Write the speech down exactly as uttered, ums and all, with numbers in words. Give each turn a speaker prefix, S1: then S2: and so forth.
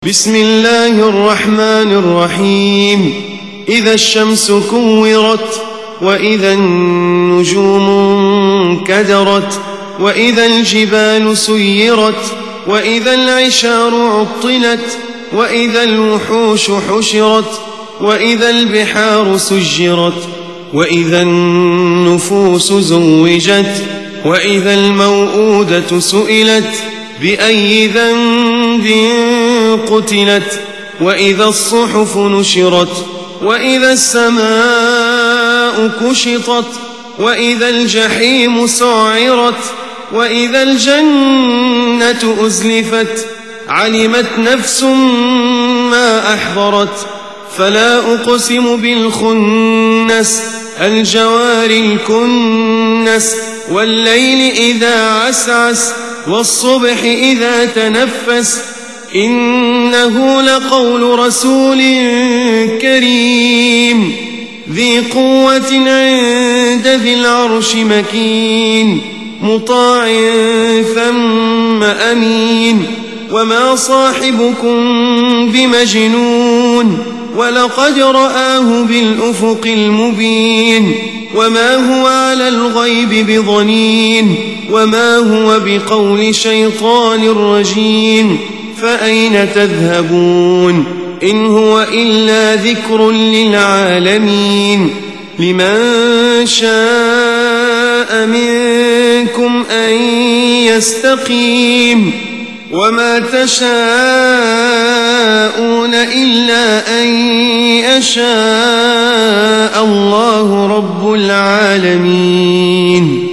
S1: بسم الله الرحمن الرحيم إذا الشمس كورت وإذا النجوم انكدرت وإذا الجبال سيرت وإذا العشار عطلت وإذا الوحوش حشرت وإذا البحار سجرت وإذا النفوس زوجت وإذا الموءودة سئلت بأي ذنب قتلت وإذا الصحف نشرت وإذا السماء كشطت وإذا الجحيم سعرت وإذا الجنة أزلفت علمت نفس ما أحضرت فلا أقسم بالخنس الجوار الكنس والليل إذا عسعس والصبح إذا تنفس إنه لقول رسول كريم ذي قوة عند ذي العرش مكين مطاع ثم أمين وما صاحبكم بمجنون ولقد رآه بالأفق المبين وما هو على الغيب بضنين وما هو بقول شيطان رجيم فأين تذهبون إن هو إلا ذكر للعالمين لمن شاء منكم أن يستقيم وما تشاءون إلا أن يشاء الله رب العالمين.